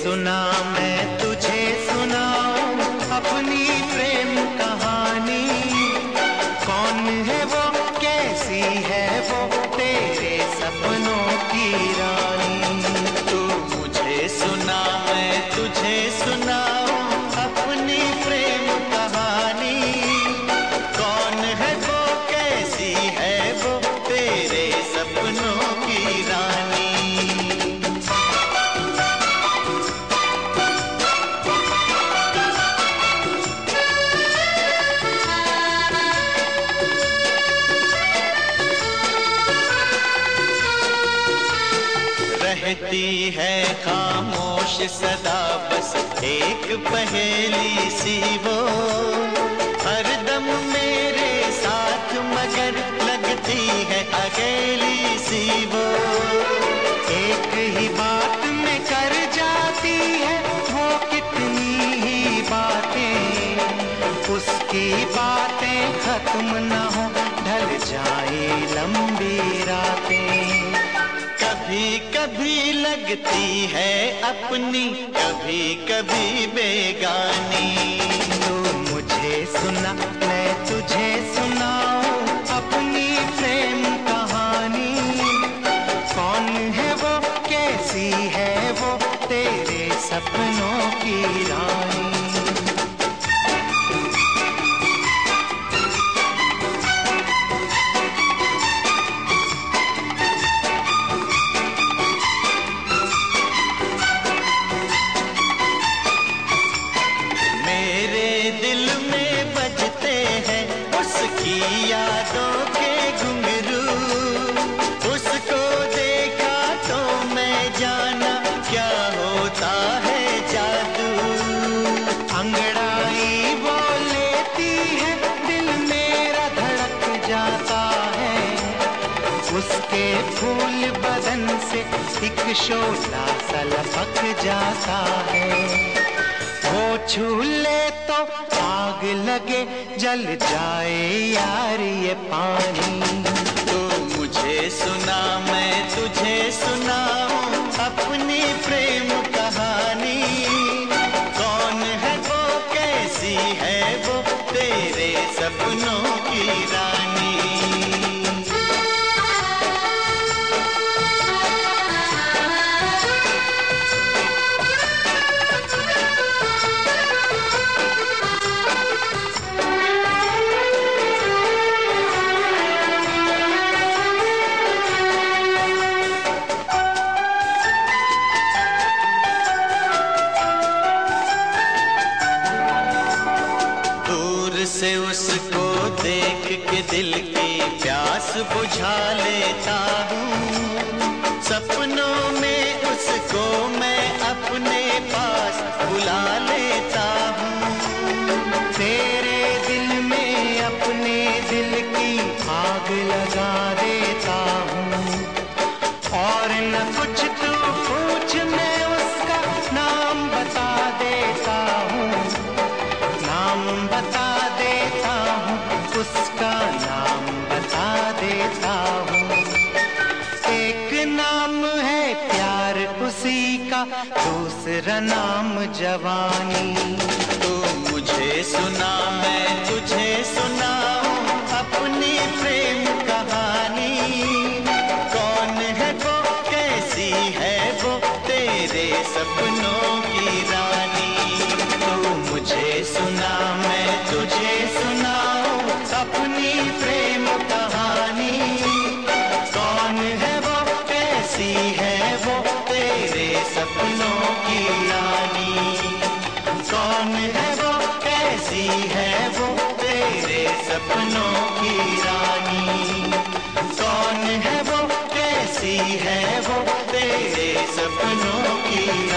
सुना मैं तुझे सुनाऊं अपनी प्रेम कहानी। कौन है वो, कैसी है वो, तेरे सपनों की रानी। तू मुझे सुना मैं तुझे सुनाऊं अपनी प्रेम कहानी। कौन है वो, कैसी है वो, तेरे सपनों की रानी। रहती है खामोश सदा बस एक पहेली सी वो, हरदम मेरे साथ मगर लगती है अकेली सी वो। एक ही बात में कर जाती है वो कितनी ही बातें, उसकी बातें खत्म न हो ढल जाए लंबी रातें। कभी कभी लगती है अपनी, कभी कभी बेगानी। तू मुझे सुना मैं तुझे सुनाऊं अपनी प्रेम कहानी। कौन है वो, कैसी है वो, तेरे सपनों की रानी। यादों के घुंघरू, उसको देखा तो मैं जाना क्या होता है जादू। अंगड़ाई वो लेती है दिल मेरा धड़क जाता है, उसके फूल बदन से एक शोला सा लपक जाता है। वो छू ले तो आग लगे जल जाए यार ये पानी। तू मुझे सुना मैं तुझे सुनाऊं अपनी प्रेम कहानी। कौन है वो, कैसी है वो, तेरे सपनों की रानी। से उसको देख के दिल की प्यास बुझा लेता हूँ। सपनों में उसको मैं अपने पास बुला लेता हूँ। तेरे दिल में अपने दिल की आग लगा देता हूँ। और न कुछ तू पूछ मैं उसका नाम बता देता हूँ। नाम बता देता हूँ, उसका नाम बता देता हूँ। एक नाम है प्यार उसी का, दूसरा नाम जवानी। तू मुझे सुना मैं तुझे सुनाऊं अपनी प्रेम कहानी। कौन है वो, कैसी है वो, तेरे सपनों की रानी। तू मुझे सुना मैं तुझे सुनाऊं अपनी प्रेम कहानी। कौन है वो, कैसी है वो, तेरे सपनों की रानी। कौन है वो, कैसी है वो, तेरे सपनों की रानी। कौन है वो, कैसी है वो, तेरे सपनों की